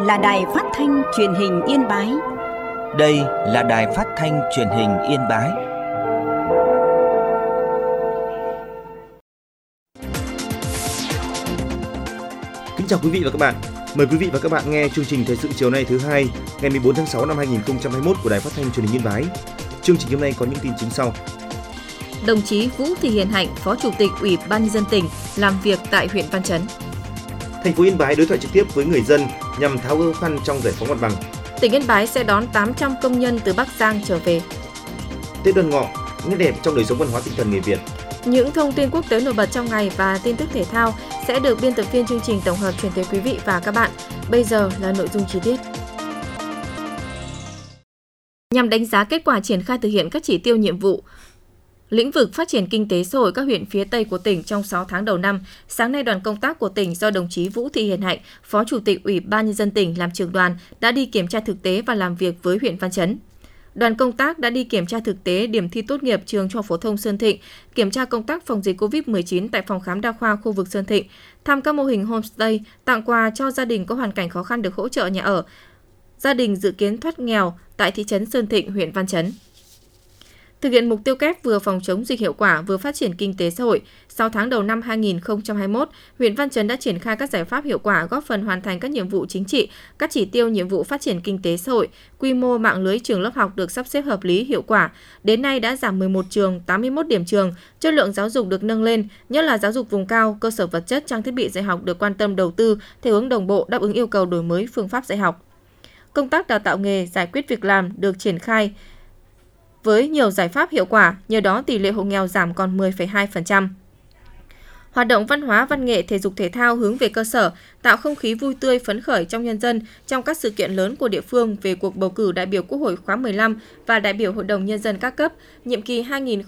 là Đài Phát thanh Truyền hình Yên Bái. Đây là Đài Phát thanh Truyền hình Yên Bái. Kính chào quý vị và các bạn. Mời quý vị và các bạn nghe chương trình thời sự chiều nay thứ hai, ngày 14 tháng 6 năm 2021 của Đài Phát thanh Truyền hình Yên Bái. Chương trình hôm nay có những tin chính sau. Đồng chí Vũ Thị Hiền Hạnh, Phó Chủ tịch Ủy ban nhân dân tỉnh làm việc tại huyện Văn Chấn. Thành phố Yên Bái đối thoại trực tiếp với người dân nhằm tháo gỡ khó khăn trong giải phóng mặt bằng. Tỉnh Yên Bái sẽ đón 800 công nhân từ Bắc Giang trở về. Tết Đoan Ngọ, nét đẹp trong đời sống văn hóa tinh thần người Việt. Những thông tin quốc tế nổi bật trong ngày và tin tức thể thao sẽ được biên tập viên chương trình tổng hợp chuyển tới quý vị và các bạn. Bây giờ là nội dung chi tiết. Nhằm đánh giá kết quả triển khai thực hiện các chỉ tiêu nhiệm vụ lĩnh vực phát triển kinh tế xã hội các huyện phía Tây của tỉnh trong 6 tháng đầu năm, sáng nay đoàn công tác của tỉnh do đồng chí Vũ Thị Hiền Hạnh, Phó Chủ tịch Ủy ban nhân dân tỉnh làm trưởng đoàn đã đi kiểm tra thực tế và làm việc với huyện Văn Chấn. Đoàn công tác đã đi kiểm tra thực tế điểm thi tốt nghiệp trường Trung học phổ thông Sơn Thịnh, kiểm tra công tác phòng dịch COVID-19 tại phòng khám đa khoa khu vực Sơn Thịnh, thăm các mô hình homestay, tặng quà cho gia đình có hoàn cảnh khó khăn được hỗ trợ nhà ở, gia đình dự kiến thoát nghèo tại thị trấn Sơn Thịnh, huyện Văn Chấn. Thực hiện mục tiêu kép vừa phòng chống dịch hiệu quả vừa phát triển kinh tế xã hội, 6 tháng đầu năm 2021, huyện Văn Chấn đã triển khai các giải pháp hiệu quả góp phần hoàn thành các nhiệm vụ chính trị, các chỉ tiêu nhiệm vụ phát triển kinh tế xã hội, quy mô mạng lưới trường lớp học được sắp xếp hợp lý hiệu quả. Đến nay đã giảm 11 trường, 81 điểm trường, chất lượng giáo dục được nâng lên, nhất là giáo dục vùng cao, cơ sở vật chất, trang thiết bị dạy học được quan tâm đầu tư theo hướng đồng bộ đáp ứng yêu cầu đổi mới phương pháp dạy học. Công tác đào tạo nghề, giải quyết việc làm được triển khai với nhiều giải pháp hiệu quả, nhờ đó tỷ lệ hộ nghèo giảm còn 10,2%. Hoạt động văn hóa, văn nghệ, thể dục thể thao hướng về cơ sở, tạo không khí vui tươi phấn khởi trong nhân dân trong các sự kiện lớn của địa phương về cuộc bầu cử đại biểu Quốc hội khóa 15 và đại biểu Hội đồng Nhân dân các cấp, nhiệm kỳ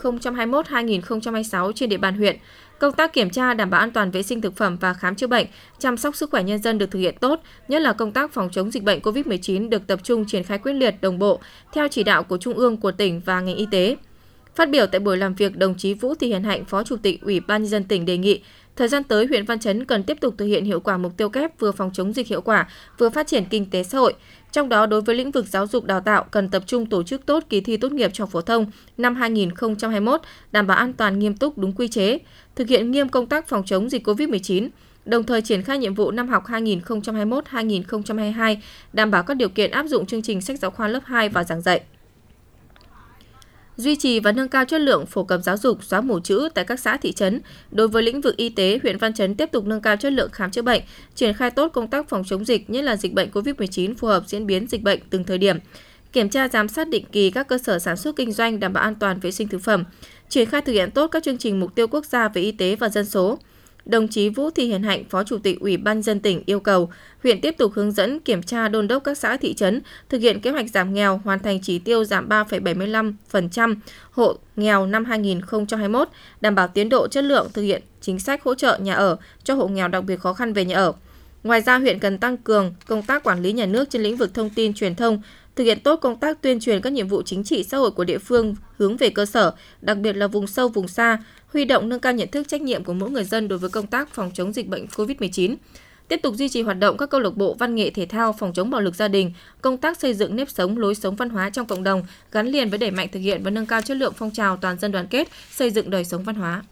2021-2026 trên địa bàn huyện. Công tác kiểm tra đảm bảo an toàn vệ sinh thực phẩm và khám chữa bệnh, chăm sóc sức khỏe nhân dân được thực hiện tốt, nhất là công tác phòng chống dịch bệnh COVID-19 được tập trung triển khai quyết liệt, đồng bộ, theo chỉ đạo của Trung ương, của tỉnh và ngành y tế. Phát biểu tại buổi làm việc, đồng chí Vũ Thị Hiền Hạnh, Phó Chủ tịch Ủy ban nhân dân tỉnh đề nghị, thời gian tới huyện Văn Chấn cần tiếp tục thực hiện hiệu quả mục tiêu kép vừa phòng chống dịch hiệu quả, vừa phát triển kinh tế xã hội. Trong đó, đối với lĩnh vực giáo dục đào tạo cần tập trung tổ chức tốt kỳ thi tốt nghiệp trung học phổ thông năm 2021, đảm bảo an toàn, nghiêm túc, đúng quy chế, thực hiện nghiêm công tác phòng chống dịch COVID-19, đồng thời triển khai nhiệm vụ năm học 2021-2022, đảm bảo các điều kiện áp dụng chương trình sách giáo khoa lớp 2 vào giảng dạy. Duy trì và nâng cao chất lượng phổ cập giáo dục, xóa mù chữ tại các xã thị trấn. Đối với lĩnh vực y tế, huyện Văn Chấn tiếp tục nâng cao chất lượng khám chữa bệnh, triển khai tốt công tác phòng chống dịch, nhất là dịch bệnh COVID-19 phù hợp diễn biến dịch bệnh từng thời điểm. Kiểm tra giám sát định kỳ các cơ sở sản xuất kinh doanh đảm bảo an toàn vệ sinh thực phẩm, triển khai thực hiện tốt các chương trình mục tiêu quốc gia về y tế và dân số. Đồng chí Vũ Thị Hiền Hạnh, Phó Chủ tịch Ủy ban nhân dân tỉnh yêu cầu huyện tiếp tục hướng dẫn, kiểm tra, đôn đốc các xã thị trấn thực hiện kế hoạch giảm nghèo, hoàn thành chỉ tiêu giảm 3,75% hộ nghèo năm 2021, đảm bảo tiến độ, chất lượng thực hiện chính sách hỗ trợ nhà ở cho hộ nghèo đặc biệt khó khăn về nhà ở. Ngoài ra, huyện cần tăng cường công tác quản lý nhà nước trên lĩnh vực thông tin truyền thông, thực hiện tốt công tác tuyên truyền các nhiệm vụ chính trị xã hội của địa phương hướng về cơ sở, đặc biệt là vùng sâu, vùng xa, huy động nâng cao nhận thức trách nhiệm của mỗi người dân đối với công tác phòng chống dịch bệnh COVID-19. Tiếp tục duy trì hoạt động các câu lạc bộ văn nghệ thể thao phòng chống bạo lực gia đình, công tác xây dựng nếp sống, lối sống văn hóa trong cộng đồng, gắn liền với đẩy mạnh thực hiện và nâng cao chất lượng phong trào toàn dân đoàn kết, xây dựng đời sống văn hóa.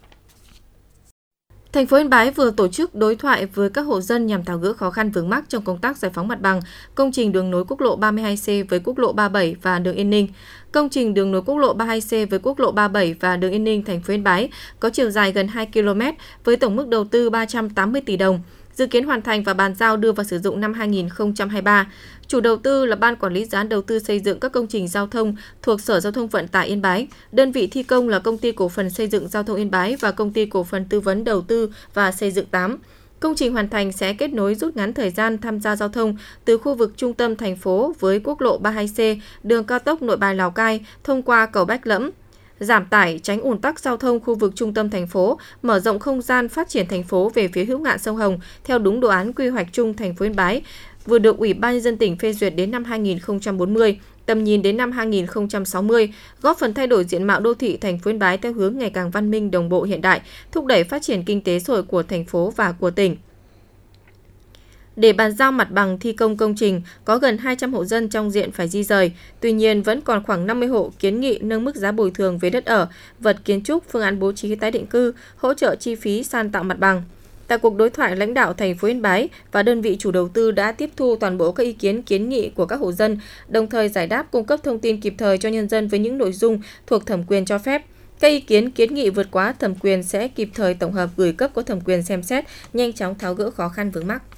Thành phố Yên Bái vừa tổ chức đối thoại với các hộ dân nhằm tháo gỡ khó khăn vướng mắc trong công tác giải phóng mặt bằng công trình đường nối quốc lộ 32C với quốc lộ 37 và đường Yên Ninh. Công trình đường nối quốc lộ 32C với quốc lộ 37 và đường Yên Ninh thành phố Yên Bái có chiều dài gần 2 km với tổng mức đầu tư 380 tỷ đồng. Dự kiến hoàn thành và bàn giao đưa vào sử dụng năm 2023. Chủ đầu tư là Ban Quản lý Dự án Đầu tư xây dựng các công trình giao thông thuộc Sở Giao thông Vận tải Yên Bái. Đơn vị thi công là Công ty Cổ phần Xây dựng Giao thông Yên Bái và Công ty Cổ phần Tư vấn Đầu tư và Xây dựng 8. Công trình hoàn thành sẽ kết nối rút ngắn thời gian tham gia giao thông từ khu vực trung tâm thành phố với quốc lộ 32C, đường cao tốc Nội Bài - Lào Cai thông qua cầu Bách Lẫm, giảm tải, tránh ùn tắc giao thông khu vực trung tâm thành phố, mở rộng không gian phát triển thành phố về phía hữu ngạn sông Hồng theo đúng đồ án quy hoạch chung thành phố Yên Bái, vừa được Ủy ban nhân dân tỉnh phê duyệt đến năm 2040, tầm nhìn đến năm 2060, góp phần thay đổi diện mạo đô thị thành phố Yên Bái theo hướng ngày càng văn minh, đồng bộ, hiện đại, thúc đẩy phát triển kinh tế xã hội của thành phố và của tỉnh. Để bàn giao mặt bằng thi công công trình, có gần 200 hộ dân trong diện phải di rời. Tuy nhiên, vẫn còn khoảng 50 hộ kiến nghị nâng mức giá bồi thường về đất ở, vật kiến trúc, phương án bố trí tái định cư, hỗ trợ chi phí san tạo mặt bằng. Tại cuộc đối thoại, lãnh đạo thành phố Yên Bái và đơn vị chủ đầu tư đã tiếp thu toàn bộ các ý kiến kiến nghị của các hộ dân, đồng thời giải đáp cung cấp thông tin kịp thời cho nhân dân với những nội dung thuộc thẩm quyền cho phép. Các ý kiến kiến nghị vượt quá thẩm quyền sẽ kịp thời tổng hợp gửi cấp có thẩm quyền xem xét, nhanh chóng tháo gỡ khó khăn vướng mắc.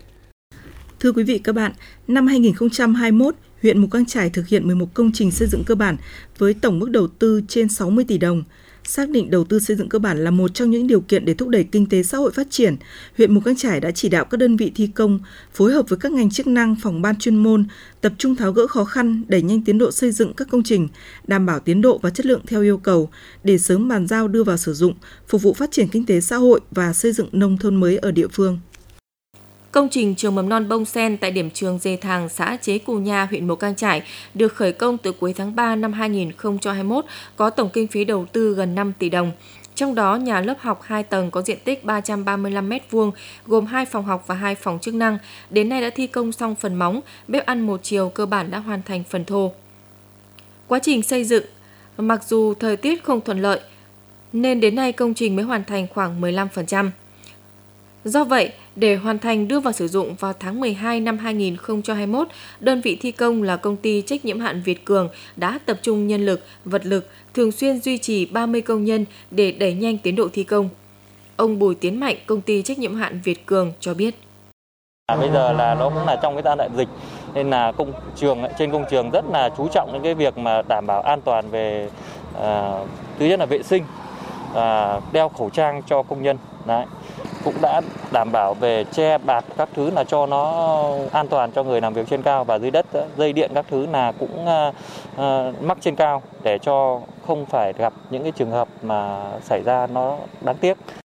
Thưa quý vị các bạn, năm 2021, huyện Mù Cang Chải thực hiện 11 công trình xây dựng cơ bản với tổng mức đầu tư trên 60 tỷ đồng. Xác định đầu tư xây dựng cơ bản là một trong những điều kiện để thúc đẩy kinh tế xã hội phát triển, huyện Mù Cang Chải đã chỉ đạo các đơn vị thi công phối hợp với các ngành chức năng, phòng ban chuyên môn tập trung tháo gỡ khó khăn, đẩy nhanh tiến độ xây dựng các công trình, đảm bảo tiến độ và chất lượng theo yêu cầu để sớm bàn giao đưa vào sử dụng, phục vụ phát triển kinh tế xã hội và xây dựng nông thôn mới ở địa phương. Công trình trường mầm non Bông Sen tại điểm trường Dê Thàng, xã Chế Cù Nha, huyện Mù Cang Chải được khởi công từ cuối tháng 3 năm 2021, có tổng kinh phí đầu tư gần 5 tỷ đồng. Trong đó, nhà lớp học 2 tầng có diện tích 335 m2, gồm 2 phòng học và 2 phòng chức năng. Đến nay đã thi công xong phần móng, bếp ăn một chiều cơ bản đã hoàn thành phần thô. Quá trình xây dựng, mặc dù thời tiết không thuận lợi, nên đến nay công trình mới hoàn thành khoảng 15%. Do vậy, để hoàn thành đưa vào sử dụng vào tháng 12 năm 2021, đơn vị thi công là công ty trách nhiệm hạn Việt Cường đã tập trung nhân lực, vật lực, thường xuyên duy trì 30 công nhân để đẩy nhanh tiến độ thi công. Ông Bùi Tiến Mạnh, công ty trách nhiệm hạn Việt Cường cho biết. Bây giờ là nó cũng là trong cái giai đoạn dịch nên là trên công trường rất là chú trọng đến cái việc mà đảm bảo an toàn về thứ nhất là vệ sinh, đeo khẩu trang cho công nhân. Đấy. Cũng đã đảm bảo về che bạt các thứ là cho nó an toàn cho người làm việc trên cao và dưới đất, dây điện các thứ là cũng mắc trên cao để cho không phải gặp những cái trường hợp mà xảy ra nó đáng tiếc.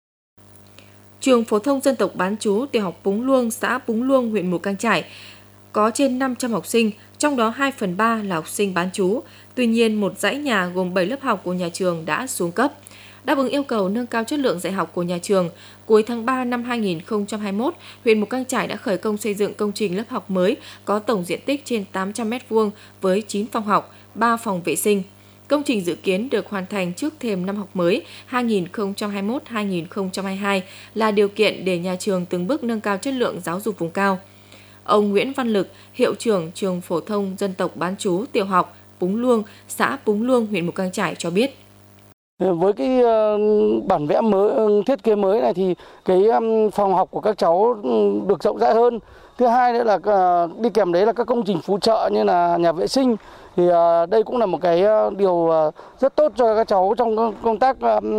Trường phổ thông dân tộc bán trú tiểu học Púng Luông, xã Púng Luông, huyện Mù Cang Chải có trên 500 học sinh, trong đó 2/3 là học sinh bán trú. Tuy nhiên, một dãy nhà gồm 7 lớp học của nhà trường đã xuống cấp. Đáp ứng yêu cầu nâng cao chất lượng dạy học của nhà trường, cuối tháng 3 năm 2021, huyện Mù Cang Chải đã khởi công xây dựng công trình lớp học mới có tổng diện tích trên 800 m2 với 9 phòng học, 3 phòng vệ sinh. Công trình dự kiến được hoàn thành trước thềm năm học mới 2021-2022 là điều kiện để nhà trường từng bước nâng cao chất lượng giáo dục vùng cao. Ông Nguyễn Văn Lực, hiệu trưởng trường phổ thông dân tộc bán trú tiểu học Púng Luông, xã Púng Luông, huyện Mù Cang Chải cho biết. Với cái bản vẽ mới, thiết kế mới này thì cái phòng học của các cháu được rộng rãi hơn. Thứ hai nữa là đi kèm đấy là các công trình phụ trợ như là nhà vệ sinh. Thì đây cũng là một cái điều rất tốt cho các cháu trong công tác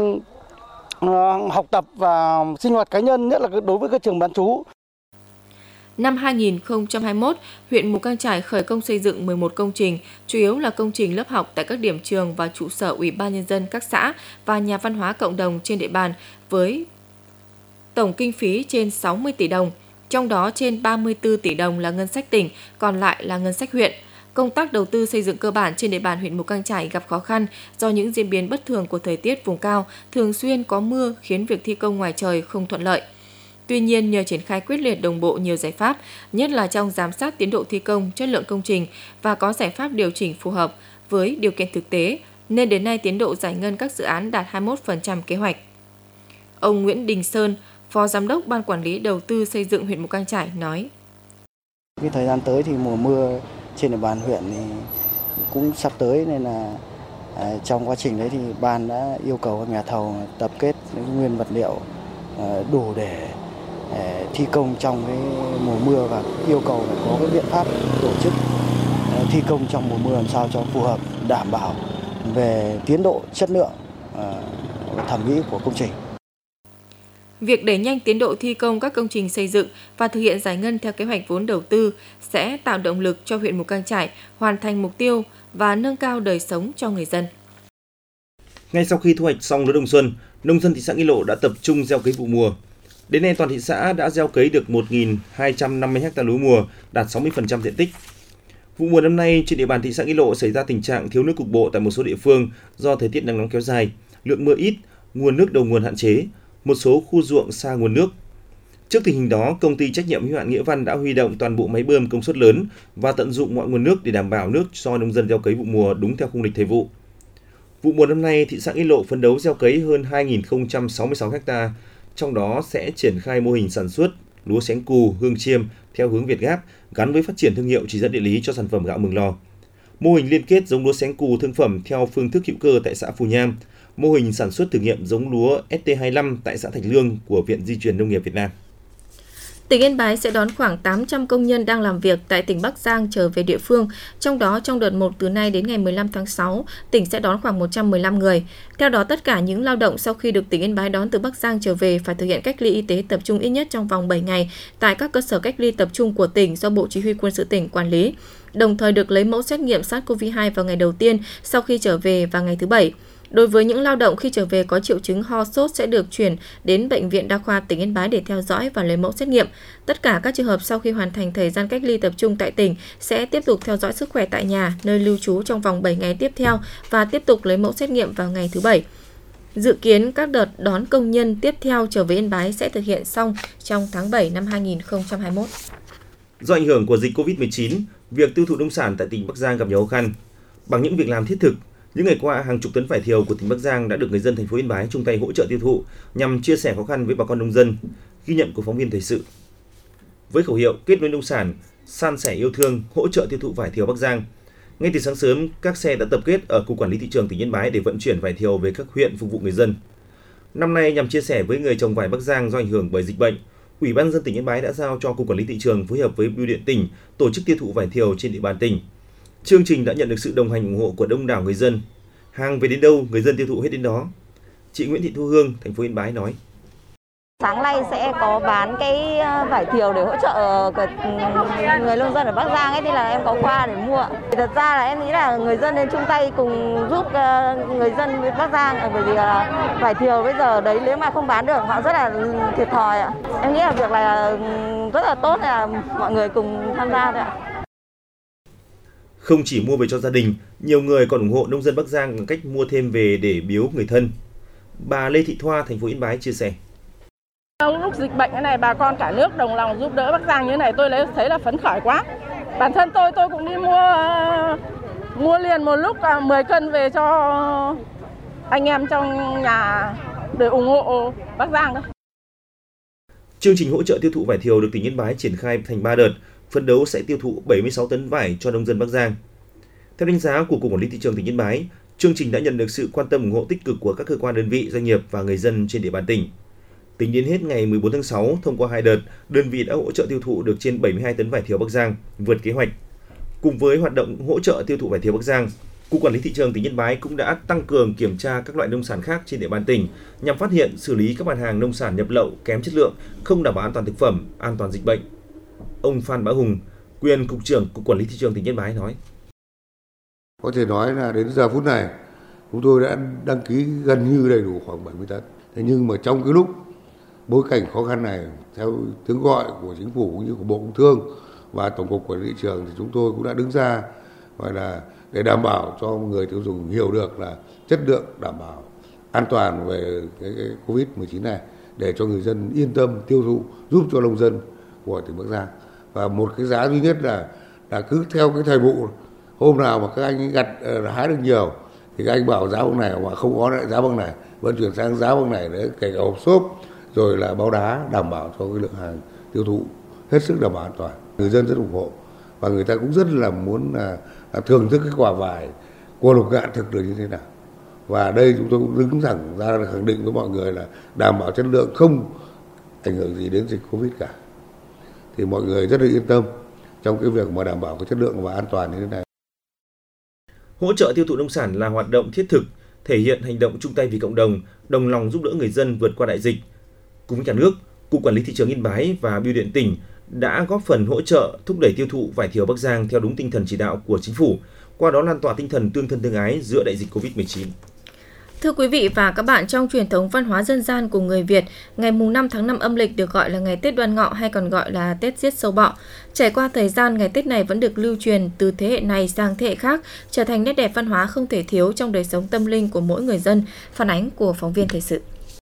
học tập và sinh hoạt cá nhân, nhất là đối với các trường bán trú. Năm 2021, huyện Mù Cang Chải khởi công xây dựng 11 công trình, chủ yếu là công trình lớp học tại các điểm trường và trụ sở Ủy ban Nhân dân các xã và nhà văn hóa cộng đồng trên địa bàn với tổng kinh phí trên 60 tỷ đồng, trong đó trên 34 tỷ đồng là ngân sách tỉnh, còn lại là ngân sách huyện. Công tác đầu tư xây dựng cơ bản trên địa bàn huyện Mù Cang Chải gặp khó khăn do những diễn biến bất thường của thời tiết vùng cao, thường xuyên có mưa khiến việc thi công ngoài trời không thuận lợi. Tuy nhiên, nhờ triển khai quyết liệt đồng bộ nhiều giải pháp, nhất là trong giám sát tiến độ thi công, chất lượng công trình và có giải pháp điều chỉnh phù hợp với điều kiện thực tế, nên đến nay tiến độ giải ngân các dự án đạt 21% kế hoạch. Ông Nguyễn Đình Sơn, Phó Giám đốc Ban Quản lý Đầu tư xây dựng huyện Mù Cang Chải nói. Cái thời gian tới thì mùa mưa trên địa bàn huyện thì cũng sắp tới nên là trong quá trình đấy thì ban đã yêu cầu các nhà thầu tập kết những nguyên vật liệu đủ để thi công trong cái mùa mưa và yêu cầu phải có cái biện pháp tổ chức thi công trong mùa mưa làm sao cho phù hợp, đảm bảo về tiến độ, chất lượng, thẩm mỹ của công trình. Việc đẩy nhanh tiến độ thi công các công trình xây dựng và thực hiện giải ngân theo kế hoạch vốn đầu tư sẽ tạo động lực cho huyện Mù Cang Chải hoàn thành mục tiêu và nâng cao đời sống cho người dân. Ngay sau khi thu hoạch xong lúa đông xuân, nông dân thị xã Nghi Lộ đã tập trung gieo cấy vụ mùa. Đến nay toàn thị xã đã gieo cấy được 1.250 ha lúa mùa, đạt 60% diện tích. Vụ mùa năm nay trên địa bàn thị xã Nghi Lộ xảy ra tình trạng thiếu nước cục bộ tại một số địa phương do thời tiết nắng nóng kéo dài, lượng mưa ít, nguồn nước đầu nguồn hạn chế, một số khu ruộng xa nguồn nước. Trước tình hình đó, công ty trách nhiệm hữu hạn Nghĩa Văn đã huy động toàn bộ máy bơm công suất lớn và tận dụng mọi nguồn nước để đảm bảo nước cho nông dân gieo cấy vụ mùa đúng theo khung lịch thời vụ. Vụ mùa năm nay, thị xã Nghĩa Lộ phấn đấu gieo cấy hơn 2.066 ha, trong đó sẽ triển khai mô hình sản xuất lúa xén cù, hương chiêm theo hướng Việt Gáp gắn với phát triển thương hiệu chỉ dẫn địa lý cho sản phẩm gạo Mường Lò. Mô hình liên kết giống lúa xén cù thương phẩm theo phương thức hữu cơ tại xã Phù Nham, mô hình sản xuất thử nghiệm giống lúa ST25 tại xã Thạch Lương của Viện Di truyền Nông nghiệp Việt Nam. Tỉnh Yên Bái sẽ đón khoảng 800 công nhân đang làm việc tại tỉnh Bắc Giang trở về địa phương. Trong đó, trong đợt 1 từ nay đến ngày 15 tháng 6, tỉnh sẽ đón khoảng 115 người. Theo đó, tất cả những lao động sau khi được tỉnh Yên Bái đón từ Bắc Giang trở về phải thực hiện cách ly y tế tập trung ít nhất trong vòng 7 ngày tại các cơ sở cách ly tập trung của tỉnh do Bộ Chỉ huy Quân sự tỉnh quản lý, đồng thời được lấy mẫu xét nghiệm SARS-CoV-2 vào ngày đầu tiên sau khi trở về và ngày thứ 7. Đối với những lao động khi trở về có triệu chứng ho sốt sẽ được chuyển đến Bệnh viện Đa khoa tỉnh Yên Bái để theo dõi và lấy mẫu xét nghiệm. Tất cả các trường hợp sau khi hoàn thành thời gian cách ly tập trung tại tỉnh sẽ tiếp tục theo dõi sức khỏe tại nhà, nơi lưu trú trong vòng 7 ngày tiếp theo và tiếp tục lấy mẫu xét nghiệm vào ngày thứ 7. Dự kiến các đợt đón công nhân tiếp theo trở về Yên Bái sẽ thực hiện xong trong tháng 7 năm 2021. Do ảnh hưởng của dịch COVID-19, việc tiêu thụ nông sản tại tỉnh Bắc Giang gặp nhiều khó khăn. Bằng những việc làm thiết thực, những ngày qua, hàng chục tấn vải thiều của tỉnh Bắc Giang đã được người dân thành phố Yên Bái chung tay hỗ trợ tiêu thụ nhằm chia sẻ khó khăn với bà con nông dân. Ghi nhận của phóng viên thời sự. Với khẩu hiệu kết nối nông sản, san sẻ yêu thương, hỗ trợ tiêu thụ vải thiều Bắc Giang, ngay từ sáng sớm, các xe đã tập kết ở Cục Quản lý Thị trường tỉnh Yên Bái để vận chuyển vải thiều về các huyện phục vụ người dân. Năm nay, nhằm chia sẻ với người trồng vải Bắc Giang do ảnh hưởng bởi dịch bệnh, Ủy ban nhân dân tỉnh Yên Bái đã giao cho Cục Quản lý Thị trường phối hợp với Bưu điện tỉnh tổ chức tiêu thụ vải thiều trên địa bàn tỉnh. Chương trình đã nhận được sự đồng hành ủng hộ của đông đảo người dân. Hàng về đến đâu, người dân tiêu thụ hết đến đó. Chị Nguyễn Thị Thu Hương, thành phố Yên Bái nói: Sáng nay sẽ có bán cái vải thiều để hỗ trợ người nông dân ở Bắc Giang ấy, nên là em có qua để mua. Thật ra là em nghĩ là người dân nên chung tay cùng giúp người dân Bắc Giang, bởi vì vải thiều bây giờ đấy nếu mà không bán được họ rất là thiệt thòi ạ. Em nghĩ là việc này rất là tốt, là mọi người cùng tham gia thôi ạ. Không chỉ mua về cho gia đình, nhiều người còn ủng hộ nông dân Bắc Giang bằng cách mua thêm về để biếu người thân. Bà Lê Thị Thoa, thành phố Yên Bái chia sẻ: Trong lúc dịch bệnh này, bà con cả nước đồng lòng giúp đỡ Bắc Giang như thế này, tôi thấy là phấn khởi quá. Bản thân tôi cũng đi mua liền một lúc 10 cân về cho anh em trong nhà để ủng hộ Bắc Giang đấy. Chương trình hỗ trợ tiêu thụ vải thiều được tỉnh Yên Bái triển khai thành 3 đợt, phấn đấu sẽ tiêu thụ 76 tấn vải cho nông dân Bắc Giang. Theo đánh giá của Cục Quản lý Thị trường tỉnh Yên Bái, chương trình đã nhận được sự quan tâm ủng hộ tích cực của các cơ quan đơn vị, doanh nghiệp và người dân trên địa bàn tỉnh. Tính đến hết ngày 14 tháng 6, thông qua 2 đợt, đơn vị đã hỗ trợ tiêu thụ được trên 72 tấn vải thiều Bắc Giang, vượt kế hoạch. Cùng với hoạt động hỗ trợ tiêu thụ vải thiều Bắc Giang, Cục Quản lý Thị trường tỉnh Yên Bái cũng đã tăng cường kiểm tra các loại nông sản khác trên địa bàn tỉnh nhằm phát hiện, xử lý các mặt hàng nông sản nhập lậu kém chất lượng, không đảm bảo an toàn thực phẩm, an toàn dịch bệnh. Ông Phan Bá Hùng, quyền Cục trưởng Cục Quản lý Thị trường tỉnh Yên Bái nói: Có thể nói là đến giờ phút này, chúng tôi đã đăng ký gần như đầy đủ khoảng 70 tấn. Thế nhưng mà trong cái lúc bối cảnh khó khăn này, theo tiếng gọi của chính phủ cũng như của Bộ Công Thương và Tổng cục Quản lý Thị trường, thì chúng tôi cũng đã đứng ra gọi là để đảm bảo cho người tiêu dùng hiểu được là chất lượng đảm bảo an toàn về cái Covid-19 này, để cho người dân yên tâm tiêu thụ, giúp cho nông dân của tỉnh Bắc Giang. Và một cái giá duy nhất là cứ theo cái thời vụ, hôm nào mà các anh gặt hái được nhiều thì các anh bảo giá bằng này, mà không có lại giá bằng này, vận chuyển sang giá bằng này, để kể cả hộp xốp rồi là bao đá, đảm bảo cho cái lượng hàng tiêu thụ hết sức đảm bảo an toàn. Người dân rất ủng hộ và người ta cũng rất là muốn là thưởng thức cái quả vải của lục ngạn thực được như thế nào. Và đây chúng tôi cũng đứng thẳng ra là khẳng định với mọi người là đảm bảo chất lượng, không ảnh hưởng gì đến dịch Covid cả. Thì mọi người rất là yên tâm trong cái việc mà đảm bảo cái chất lượng và an toàn như thế này. Hỗ trợ tiêu thụ nông sản là hoạt động thiết thực, thể hiện hành động chung tay vì cộng đồng, đồng lòng giúp đỡ người dân vượt qua đại dịch. Cùng với cả nước, Cục Quản lý Thị trường Yên Bái và Bưu điện tỉnh đã góp phần hỗ trợ thúc đẩy tiêu thụ vải thiều Bắc Giang theo đúng tinh thần chỉ đạo của chính phủ, qua đó lan tỏa tinh thần tương thân tương ái giữa đại dịch Covid-19. Thưa quý vị và các bạn, trong truyền thống văn hóa dân gian của người Việt, ngày mùng 5 tháng 5 âm lịch được gọi là ngày Tết Đoan Ngọ hay còn gọi là Tết Giết Sâu Bọ. Trải qua thời gian, ngày Tết này vẫn được lưu truyền từ thế hệ này sang thế hệ khác, trở thành nét đẹp văn hóa không thể thiếu trong đời sống tâm linh của mỗi người dân. Phản ánh của phóng viên thời sự.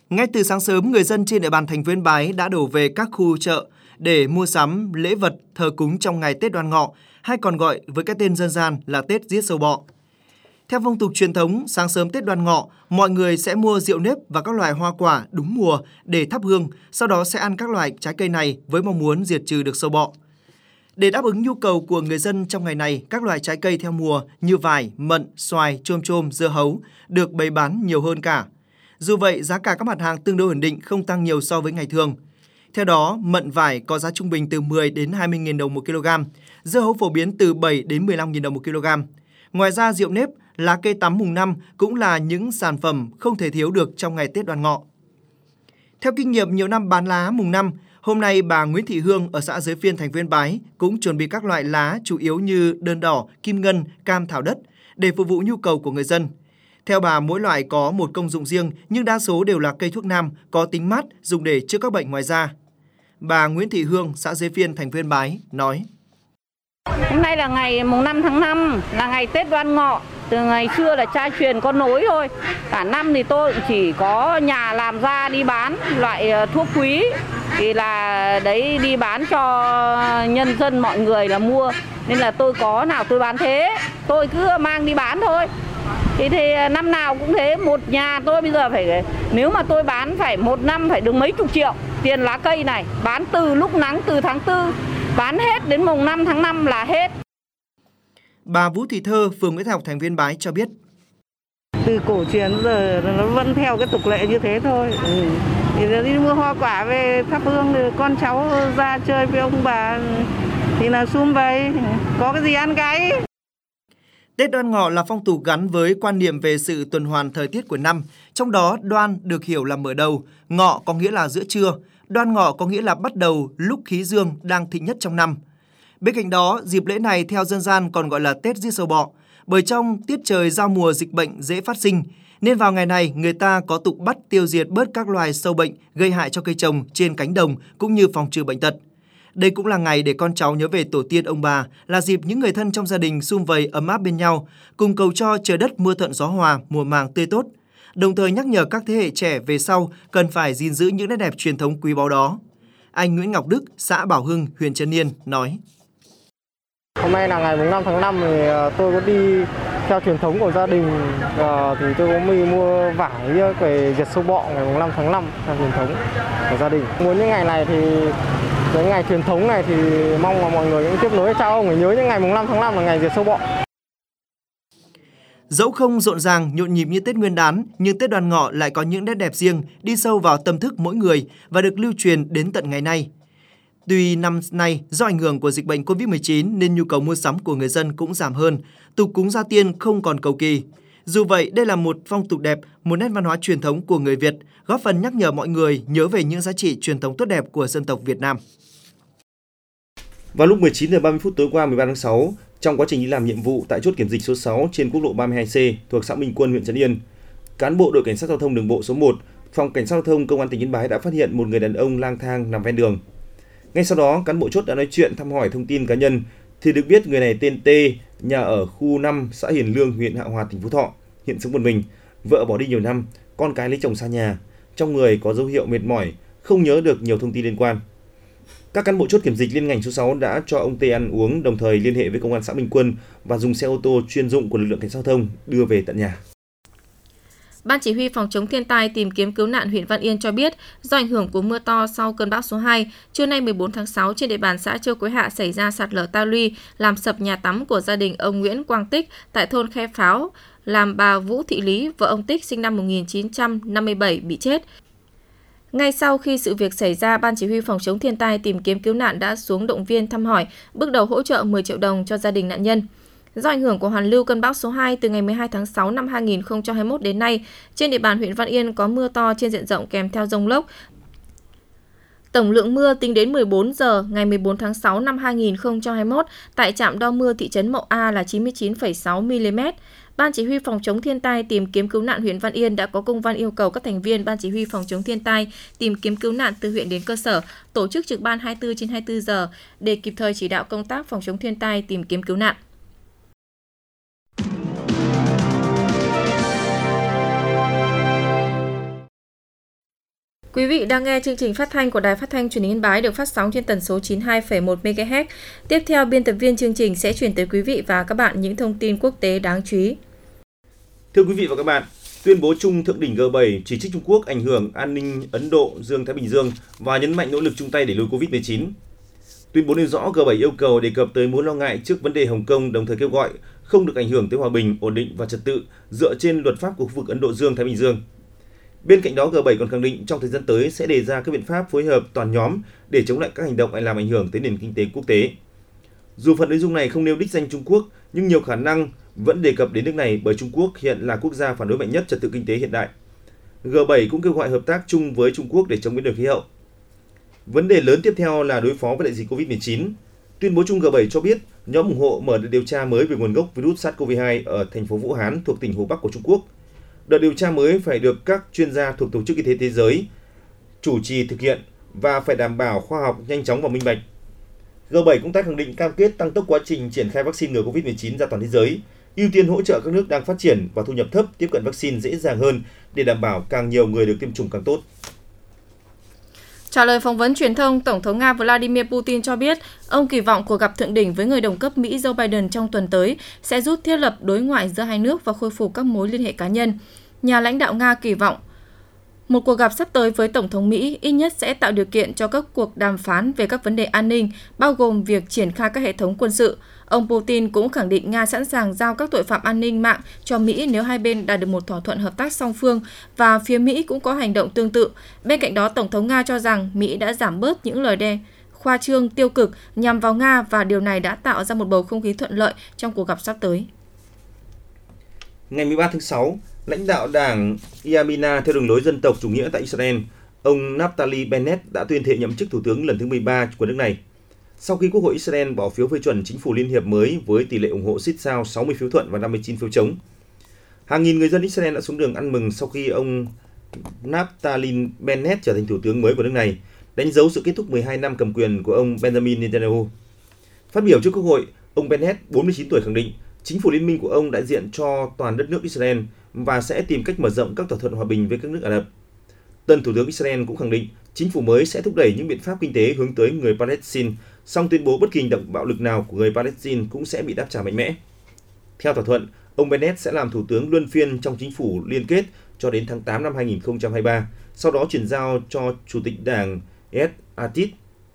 Ngay từ sáng sớm, người dân trên địa bàn thành phố Yên Bái đã đổ về các khu chợ để mua sắm lễ vật thờ cúng trong ngày Tết Đoan Ngọ, hay còn gọi với cái tên dân gian là Tết giết sâu bọ. Theo phong tục truyền thống, sáng sớm Tết Đoan Ngọ, mọi người sẽ mua rượu nếp và các loại hoa quả đúng mùa để thắp hương, sau đó sẽ ăn các loại trái cây này với mong muốn diệt trừ được sâu bọ. Để đáp ứng nhu cầu của người dân trong ngày này, các loại trái cây theo mùa như vải, mận, xoài, chôm, dưa hấu được bày bán nhiều hơn cả. Dù vậy, giá cả các mặt hàng tương đối ổn định, không tăng nhiều so với ngày thường. Theo đó, mận vải có giá trung bình từ 10 đến 20.000 đồng một kg, dưa hấu phổ biến từ 7 đến 15.000 đồng một kg. Ngoài ra, rượu nếp, lá cây tắm mùng 5 cũng là những sản phẩm không thể thiếu được trong ngày Tết Đoan Ngọ. Theo kinh nghiệm nhiều năm bán lá mùng 5, hôm nay bà Nguyễn Thị Hương ở xã Giới Phiên, thành phố Yên Bái cũng chuẩn bị các loại lá chủ yếu như đơn đỏ, kim ngân, cam thảo đất để phục vụ nhu cầu của người dân. Theo bà, mỗi loại có một công dụng riêng nhưng đa số đều là cây thuốc nam có tính mát dùng để chữa các bệnh ngoài da. Bà Nguyễn Thị Hương, xã Giới Phiên, thành phố Yên Bái nói: Hôm nay là ngày mùng 5 tháng 5, là ngày Tết Đoan Ngọ. Từ ngày xưa là cha truyền con nối thôi. Cả năm thì tôi cũng chỉ có nhà làm ra đi bán loại thuốc quý. Thì là đấy đi bán cho nhân dân mọi người là mua. Nên là tôi có nào tôi bán thế. Tôi cứ mang đi bán thôi. Thì năm nào cũng thế, một nhà tôi bây giờ phải, nếu mà tôi bán phải một năm phải được mấy chục triệu tiền lá cây này. Bán từ lúc nắng từ tháng 4, bán hết đến mùng 5 tháng 5 là hết. Bà Vũ Thị Thơ, phường Nguyễn Thái Học, thành phố Yên Bái cho biết: Từ cổ truyền giờ nó vẫn theo cái tục lệ như thế thôi. Thì đi mua hoa quả về thắp hương, thì con cháu ra chơi với ông bà thì là sum vầy, có cái gì ăn cái. Tết Đoan Ngọ là phong tục gắn với quan niệm về sự tuần hoàn thời tiết của năm, trong đó đoan được hiểu là mở đầu, ngọ có nghĩa là giữa trưa, Đoan Ngọ có nghĩa là bắt đầu lúc khí dương đang thịnh nhất trong năm. Bên cạnh đó, dịp lễ này theo dân gian còn gọi là Tết giết sâu bọ, bởi trong tiết trời giao mùa dịch bệnh dễ phát sinh, nên vào ngày này người ta có tục bắt tiêu diệt bớt các loài sâu bệnh gây hại cho cây trồng trên cánh đồng cũng như phòng trừ bệnh tật. Đây cũng là ngày để con cháu nhớ về tổ tiên ông bà, là dịp những người thân trong gia đình sum vầy ấm áp bên nhau, cùng cầu cho trời đất mưa thuận gió hòa, mùa màng tươi tốt. Đồng thời nhắc nhở các thế hệ trẻ về sau cần phải gìn giữ những nét đẹp truyền thống quý báu đó. Anh Nguyễn Ngọc Đức, xã Bảo Hưng, huyện Trấn Yên nói: Hôm nay là ngày 5 tháng 5 thì tôi có đi theo truyền thống của gia đình, thì tôi có đi mua vải về diệt sâu bọ ngày 5 tháng 5 theo truyền thống của gia đình. Muốn những ngày này thì cái ngày truyền thống này thì mong là mọi người cũng tiếp nối cho ông phải nhớ những ngày 5 tháng 5 là ngày diệt sâu bọ. Dẫu không rộn ràng, nhộn nhịp như Tết Nguyên đán, nhưng Tết Đoan Ngọ lại có những nét đẹp riêng, đi sâu vào tâm thức mỗi người và được lưu truyền đến tận ngày nay. Tuy năm nay, do ảnh hưởng của dịch bệnh COVID-19 nên nhu cầu mua sắm của người dân cũng giảm hơn, tục cúng gia tiên không còn cầu kỳ. Dù vậy, đây là một phong tục đẹp, một nét văn hóa truyền thống của người Việt, góp phần nhắc nhở mọi người nhớ về những giá trị truyền thống tốt đẹp của dân tộc Việt Nam. Vào lúc 19 giờ 30 phút tối qua 13 tháng 6, trong quá trình đi làm nhiệm vụ tại chốt kiểm dịch số 6 trên quốc lộ 32C thuộc xã Minh Quân, huyện Trấn Yên, cán bộ đội cảnh sát giao thông đường bộ số 1, phòng cảnh sát giao thông công an tỉnh Yên Bái đã phát hiện một người đàn ông lang thang nằm ven đường. Ngay sau đó, cán bộ chốt đã nói chuyện thăm hỏi thông tin cá nhân thì được biết người này tên T, nhà ở khu 5 xã Hiền Lương, huyện Hạ Hòa, tỉnh Phú Thọ, hiện sống một mình, vợ bỏ đi nhiều năm, con cái lấy chồng xa nhà, trong người có dấu hiệu mệt mỏi, không nhớ được nhiều thông tin liên quan. Các cán bộ chốt kiểm dịch liên ngành số 6 đã cho ông T ăn uống, đồng thời liên hệ với công an xã Minh Quân và dùng xe ô tô chuyên dụng của lực lượng cảnh sát giao thông đưa về tận nhà. Ban Chỉ huy Phòng chống thiên tai tìm kiếm cứu nạn huyện Văn Yên cho biết, do ảnh hưởng của mưa to sau cơn bão số 2, trưa nay 14 tháng 6 trên địa bàn xã Châu Quế Hạ xảy ra sạt lở ta luy, làm sập nhà tắm của gia đình ông Nguyễn Quang Tích tại thôn Khe Pháo, làm bà Vũ Thị Lý, vợ ông Tích sinh năm 1957 bị chết. Ngay sau khi sự việc xảy ra, Ban Chỉ huy Phòng chống thiên tai tìm kiếm cứu nạn đã xuống động viên thăm hỏi, bước đầu hỗ trợ 10 triệu đồng cho gia đình nạn nhân. Do ảnh hưởng của hoàn lưu cơn bão số 2 từ ngày 12 tháng 6 năm 2021 đến nay, trên địa bàn huyện Văn Yên có mưa to trên diện rộng kèm theo dông lốc. Tổng lượng mưa tính đến 14 giờ ngày 14 tháng 6 năm 2021 tại trạm đo mưa thị trấn Mậu A là 99,6 mm. Ban Chỉ huy Phòng chống thiên tai tìm kiếm cứu nạn huyện Văn Yên đã có công văn yêu cầu các thành viên Ban Chỉ huy Phòng chống thiên tai tìm kiếm cứu nạn từ huyện đến cơ sở tổ chức trực ban 24/24 giờ để kịp thời chỉ đạo công tác phòng chống thiên tai tìm kiếm cứu nạn. Quý vị đang nghe chương trình phát thanh của Đài Phát thanh Truyền hình Yên Bái được phát sóng trên tần số 92,1 MHz. Tiếp theo, biên tập viên chương trình sẽ chuyển tới quý vị và các bạn những thông tin quốc tế đáng chú ý. Thưa quý vị và các bạn, tuyên bố chung thượng đỉnh G7 chỉ trích Trung Quốc ảnh hưởng an ninh Ấn Độ, Dương-Thái Bình Dương và nhấn mạnh nỗ lực chung tay đẩy lùi Covid-19. Tuyên bố nêu rõ G7 yêu cầu đề cập tới mối lo ngại trước vấn đề Hồng Kông, đồng thời kêu gọi không được ảnh hưởng tới hòa bình, ổn định và trật tự dựa trên luật pháp của khu vực Ấn Độ Dương-Thái Bình Dương. Bên cạnh đó, G7 còn khẳng định trong thời gian tới sẽ đề ra các biện pháp phối hợp toàn nhóm để chống lại các hành động làm ảnh hưởng tới nền kinh tế quốc tế. Dù phần nội dung này không nêu đích danh Trung Quốc, nhưng nhiều khả năng vẫn đề cập đến nước này bởi Trung Quốc hiện là quốc gia phản đối mạnh nhất trật tự kinh tế hiện đại. G7 cũng kêu gọi hợp tác chung với Trung Quốc để chống biến đổi khí hậu. Vấn đề lớn tiếp theo là đối phó với đại dịch Covid-19. Tuyên bố chung G7 cho biết nhóm ủng hộ mở đợt điều tra mới về nguồn gốc virus SARS-CoV-2 ở thành phố Vũ Hán thuộc tỉnh Hồ Bắc của Trung Quốc. Đợt điều tra mới phải được các chuyên gia thuộc Tổ chức Y tế Thế giới chủ trì thực hiện và phải đảm bảo khoa học, nhanh chóng và minh bạch. G7 cũng tái khẳng định cam kết tăng tốc quá trình triển khai vaccine ngừa Covid-19 ra toàn thế giới, ưu tiên hỗ trợ các nước đang phát triển và thu nhập thấp tiếp cận vaccine dễ dàng hơn để đảm bảo càng nhiều người được tiêm chủng càng tốt. Trả lời phỏng vấn truyền thông, Tổng thống Nga Vladimir Putin cho biết ông kỳ vọng cuộc gặp thượng đỉnh với người đồng cấp Mỹ Joe Biden trong tuần tới sẽ giúp thiết lập đối ngoại giữa hai nước và khôi phục các mối liên hệ cá nhân. Nhà lãnh đạo Nga kỳ vọng một cuộc gặp sắp tới với Tổng thống Mỹ ít nhất sẽ tạo điều kiện cho các cuộc đàm phán về các vấn đề an ninh, bao gồm việc triển khai các hệ thống quân sự. Ông Putin cũng khẳng định Nga sẵn sàng giao các tội phạm an ninh mạng cho Mỹ nếu hai bên đạt được một thỏa thuận hợp tác song phương và phía Mỹ cũng có hành động tương tự. Bên cạnh đó, Tổng thống Nga cho rằng Mỹ đã giảm bớt những lời khoa trương tiêu cực nhằm vào Nga và điều này đã tạo ra một bầu không khí thuận lợi trong cuộc gặp sắp tới. Ngày 13 tháng 6, lãnh đạo đảng Yamina theo đường lối dân tộc chủ nghĩa tại Israel, ông Naftali Bennett đã tuyên thệ nhậm chức thủ tướng lần thứ 13 của nước này. Sau khi Quốc hội Israel bỏ phiếu phê chuẩn chính phủ liên hiệp mới với tỷ lệ ủng hộ xít sao 60 phiếu thuận và 59 phiếu chống. Hàng nghìn người dân Israel đã xuống đường ăn mừng sau khi ông Naftali Bennett trở thành thủ tướng mới của nước này, đánh dấu sự kết thúc 12 năm cầm quyền của ông Benjamin Netanyahu. Phát biểu trước Quốc hội, ông Bennett, 49 tuổi khẳng định chính phủ liên minh của ông đại diện cho toàn đất nước Israel và sẽ tìm cách mở rộng các thỏa thuận hòa bình với các nước Ả Rập. Tân Thủ tướng Israel cũng khẳng định chính phủ mới sẽ thúc đẩy những biện pháp kinh tế hướng tới người Palestine, song tuyên bố bất kỳ hành động bạo lực nào của người Palestine cũng sẽ bị đáp trả mạnh mẽ. Theo thỏa thuận, ông Bennett sẽ làm thủ tướng luân phiên trong chính phủ liên kết cho đến tháng 8 năm 2023, sau đó chuyển giao cho Chủ tịch Đảng Yair Lapid.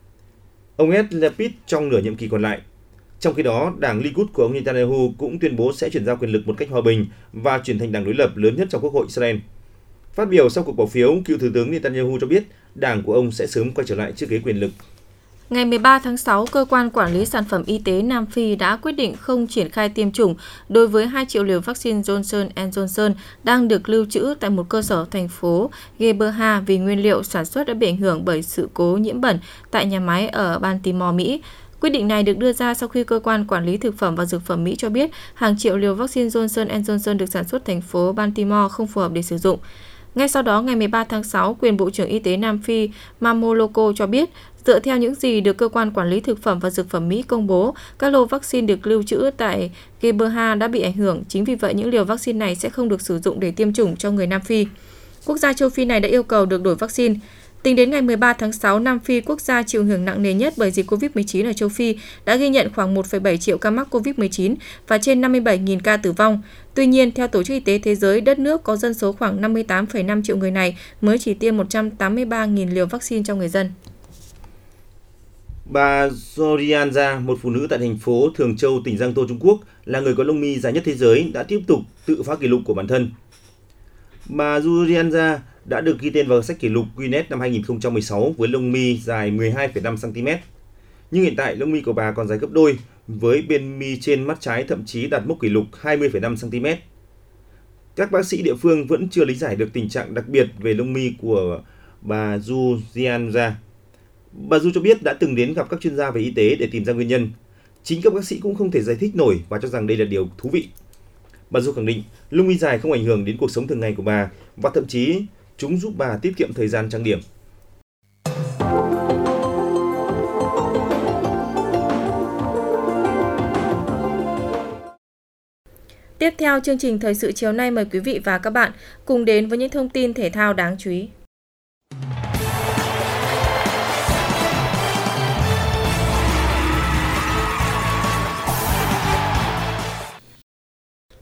Ông Yair Lapid trong nửa nhiệm kỳ còn lại. Trong khi đó, Đảng Likud của ông Netanyahu cũng tuyên bố sẽ chuyển giao quyền lực một cách hòa bình và chuyển thành đảng đối lập lớn nhất trong Quốc hội Israel. Phát biểu sau cuộc bỏ phiếu, cựu Thủ tướng Netanyahu cho biết đảng của ông sẽ sớm quay trở lại chiếc ghế quyền lực. Ngày 13 tháng 6, Cơ quan Quản lý Sản phẩm Y tế Nam Phi đã quyết định không triển khai tiêm chủng đối với 2 triệu liều vaccine Johnson & Johnson đang được lưu trữ tại một cơ sở thành phố Geberha vì nguyên liệu sản xuất đã bị ảnh hưởng bởi sự cố nhiễm bẩn tại nhà máy ở Baltimore, Mỹ. Quyết định này được đưa ra sau khi Cơ quan Quản lý Thực phẩm và Dược phẩm Mỹ cho biết hàng triệu liều vaccine Johnson & Johnson được sản xuất thành phố Baltimore không phù hợp để sử dụng. Ngay sau đó, ngày 13 tháng 6, quyền Bộ trưởng Y tế Nam Phi Mamoloko cho biết, dựa theo những gì được Cơ quan Quản lý Thực phẩm và Dược phẩm Mỹ công bố, các lô vaccine được lưu trữ tại Geberha đã bị ảnh hưởng. Chính vì vậy, những liều vaccine này sẽ không được sử dụng để tiêm chủng cho người Nam Phi. Quốc gia châu Phi này đã yêu cầu được đổi vaccine. Tính đến ngày 13 tháng 6, Nam Phi, quốc gia chịu ảnh hưởng nặng nề nhất bởi dịch COVID-19 ở châu Phi, đã ghi nhận khoảng 1,7 triệu ca mắc COVID-19 và trên 57.000 ca tử vong. Tuy nhiên, theo Tổ chức Y tế Thế giới, đất nước có dân số khoảng 58,5 triệu người này mới chỉ tiêm 183.000 liều vaccine cho người dân. Bà Zorianza, một phụ nữ tại thành phố Thường Châu, tỉnh Giang Tô, Trung Quốc, là người có lông mi dài nhất thế giới, đã tiếp tục tự phá kỷ lục của bản thân. Bà Zorianza đã được ghi tên vào sách kỷ lục Guinness năm 2016 với lông mi dài 12,5 cm. Nhưng hiện tại lông mi của bà còn dài gấp đôi, với bên mi trên mắt trái thậm chí đạt mốc kỷ lục 20,5 cm. Các bác sĩ địa phương vẫn chưa lý giải được tình trạng đặc biệt về lông mi của bà Zorianza. Bà Du cho biết đã từng đến gặp các chuyên gia về y tế để tìm ra nguyên nhân. Chính các bác sĩ cũng không thể giải thích nổi và cho rằng đây là điều thú vị. Bà Du khẳng định lông mi dài không ảnh hưởng đến cuộc sống thường ngày của bà và thậm chí chúng giúp bà tiết kiệm thời gian trang điểm. Tiếp theo chương trình thời sự chiều nay, mời quý vị và các bạn cùng đến với những thông tin thể thao đáng chú ý.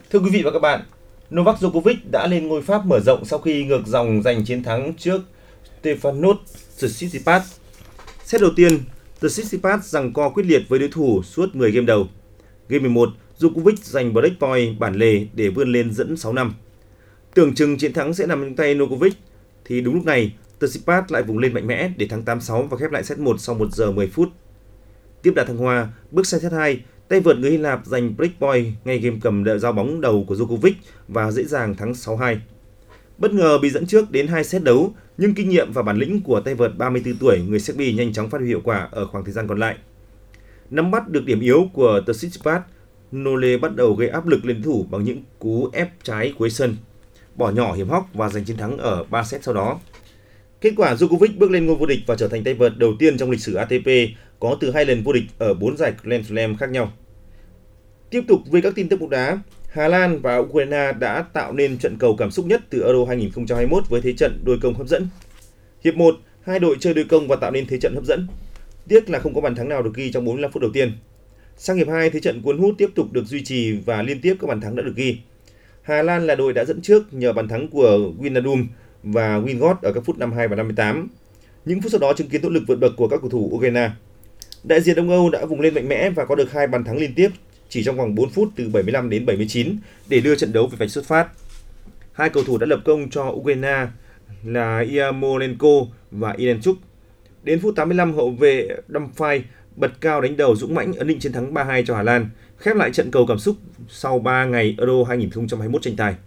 Thưa quý vị và các bạn, Novak Djokovic đã lên ngôi Pháp mở rộng sau khi ngược dòng giành chiến thắng trước Stefanos Tsitsipas. Set đầu tiên, Tsitsipas giằng co quyết liệt với đối thủ suốt 10 game đầu. Game 11, Djokovic giành break point bản lề để vươn lên dẫn 6-5. Tưởng chừng chiến thắng sẽ nằm trong tay Djokovic, thì đúng lúc này, Tsitsipas lại vùng lên mạnh mẽ để thắng 8-6 và khép lại set 1 sau 1 giờ 10 phút. Tiếp đà thăng hoa, bước sang set 2, tay vợt người Hy Lạp giành break point ngay game cầm giao bóng đầu của Djokovic và dễ dàng thắng 6-2. Bất ngờ bị dẫn trước đến 2 set đấu, nhưng kinh nghiệm và bản lĩnh của tay vợt 34 tuổi người Serbia nhanh chóng phát huy hiệu quả ở khoảng thời gian còn lại. Nắm bắt được điểm yếu của Tsitsipas, Nole bắt đầu gây áp lực lên đối thủ bằng những cú ép trái cuối sân, bỏ nhỏ hiểm hóc và giành chiến thắng ở 3 set sau đó. Kết quả, Djokovic bước lên ngôi vô địch và trở thành tay vợt đầu tiên trong lịch sử ATP có từ 2 lần vô địch ở 4 giải Grand Slam khác nhau. Tiếp tục với các tin tức bóng đá, Hà Lan và Ukraine đã tạo nên trận cầu cảm xúc nhất từ Euro 2021 với thế trận đôi công hấp dẫn. Hiệp 1, hai đội chơi đôi công và tạo nên thế trận hấp dẫn. Tiếc là không có bàn thắng nào được ghi trong 45 phút đầu tiên. Sang hiệp 2, thế trận cuốn hút tiếp tục được duy trì và liên tiếp các bàn thắng đã được ghi. Hà Lan là đội đã dẫn trước nhờ bàn thắng của Wijnaldum và Wingott ở các phút 52 và 58. Những phút sau đó chứng kiến nỗ lực vượt bậc của các cầu thủ Ukraine. Đại diện Đông Âu đã vùng lên mạnh mẽ và có được 2 bàn thắng liên tiếp chỉ trong vòng 4 phút từ 75 đến 79 để đưa trận đấu về vạch xuất phát. Hai cầu thủ đã lập công cho Ukraine là Yarmolenko và Irenchuk. Đến phút 85, hậu vệ Dumfries bật cao đánh đầu dũng mãnh ấn định chiến thắng 3-2 cho Hà Lan, khép lại trận cầu cảm xúc sau 3 ngày Euro 2021 tranh tài.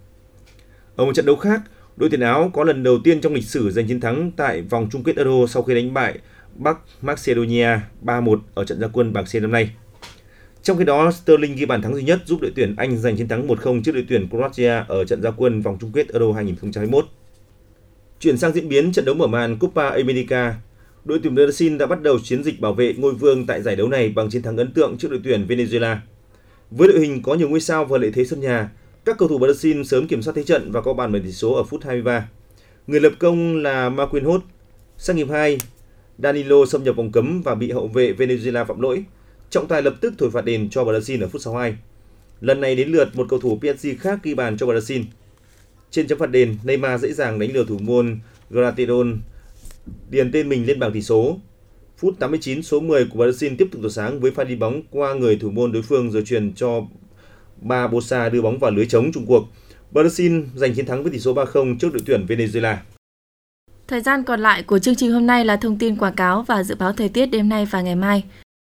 Ở một trận đấu khác, đội tuyển Áo có lần đầu tiên trong lịch sử giành chiến thắng tại vòng chung kết Euro sau khi đánh bại Bắc Macedonia 3-1 ở trận ra quân bảng C năm nay. Trong khi đó, Sterling ghi bàn thắng duy nhất giúp đội tuyển Anh giành chiến thắng 1-0 trước đội tuyển Croatia ở trận ra quân vòng chung kết Euro 2021. Chuyển sang diễn biến trận đấu mở màn Copa America, đội tuyển Brazil đã bắt đầu chiến dịch bảo vệ ngôi vương tại giải đấu này bằng chiến thắng ấn tượng trước đội tuyển Venezuela. Với đội hình có nhiều ngôi sao và lợi thế sân nhà, các cầu thủ Brazil sớm kiểm soát thế trận và có bàn mở tỷ số ở phút 23. Người lập công là Marquinhos. Sang hiệp 2, Danilo xâm nhập vòng cấm và bị hậu vệ Venezuela phạm lỗi. Trọng tài lập tức thổi phạt đền cho Brazil ở phút 62. Lần này đến lượt một cầu thủ PSG khác ghi bàn cho Brazil. Trên chấm phạt đền, Neymar dễ dàng đánh lừa thủ môn Gratedon điền tên mình lên bảng tỷ số. Phút 89, số 10 của Brazil tiếp tục tỏa sáng với pha đi bóng qua người thủ môn đối phương rồi truyền cho Barbosa đưa bóng vào lưới trống chung cuộc. Brazil giành chiến thắng với tỷ số 3-0 trước đội tuyển Venezuela. Thời gian còn lại của chương trình hôm nay là thông tin quảng cáo và dự báo thời tiết đêm nay và ngày mai.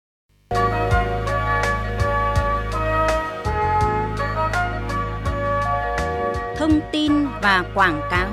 Thông tin và quảng cáo.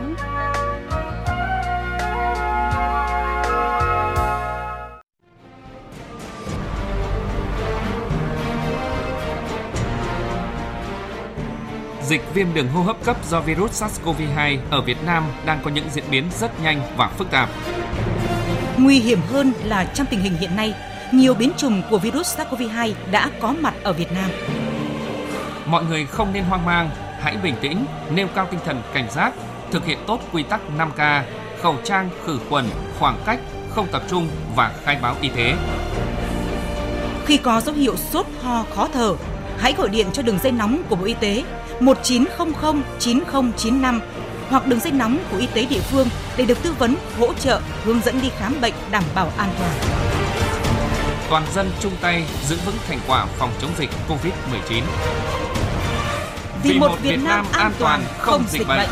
Dịch viêm đường hô hấp cấp do virus SARS-CoV-2 ở Việt Nam đang có những diễn biến rất nhanh và phức tạp. Nguy hiểm hơn là trong tình hình hiện nay, nhiều biến chủng của virus SARS-CoV-2 đã có mặt ở Việt Nam. Mọi người không nên hoang mang, hãy bình tĩnh, nêu cao tinh thần cảnh giác, thực hiện tốt quy tắc 5K, khẩu trang, khử khuẩn, khoảng cách, không tập trung và khai báo y tế. Khi có dấu hiệu sốt, ho, khó thở, hãy gọi điện cho đường dây nóng của Bộ Y tế 1900 9095 hoặc đường dây nóng của y tế địa phương để được tư vấn, hỗ trợ, hướng dẫn đi khám bệnh đảm bảo an toàn. Toàn dân chung tay giữ vững thành quả phòng chống dịch COVID-19. Vì một Việt Nam an toàn, không dịch bệnh.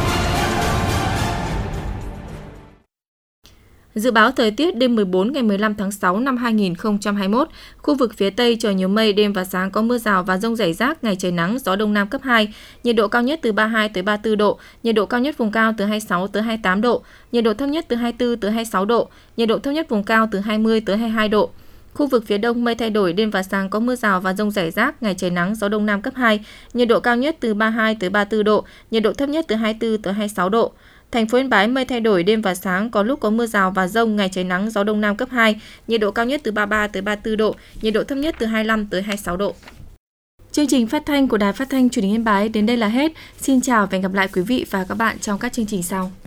Dự báo thời tiết đêm 14 ngày 15 tháng 6 năm 2021, khu vực phía Tây trời nhiều mây, đêm và sáng có mưa rào và dông rải rác, ngày trời nắng, gió Đông Nam cấp 2, nhiệt độ cao nhất từ 32 tới 34 độ, nhiệt độ cao nhất vùng cao từ 26 tới 28 độ, nhiệt độ thấp nhất từ 24 tới 26 độ, nhiệt độ thấp nhất vùng cao từ 20 tới 22 độ. Khu vực phía Đông mây thay đổi, đêm và sáng có mưa rào và dông rải rác, ngày trời nắng, gió Đông Nam cấp 2, nhiệt độ cao nhất từ 32 tới 34 độ, nhiệt độ thấp nhất từ 24 tới 26 độ. Thành phố Yên Bái mây thay đổi, đêm và sáng có lúc có mưa rào và dông, ngày trời nắng, gió Đông Nam cấp 2, nhiệt độ cao nhất từ 33 tới 34 độ, nhiệt độ thấp nhất từ 25 tới 26 độ. Chương trình phát thanh của Đài Phát thanh Truyền hình Yên Bái đến đây là hết. Xin chào và hẹn gặp lại quý vị và các bạn trong các chương trình sau.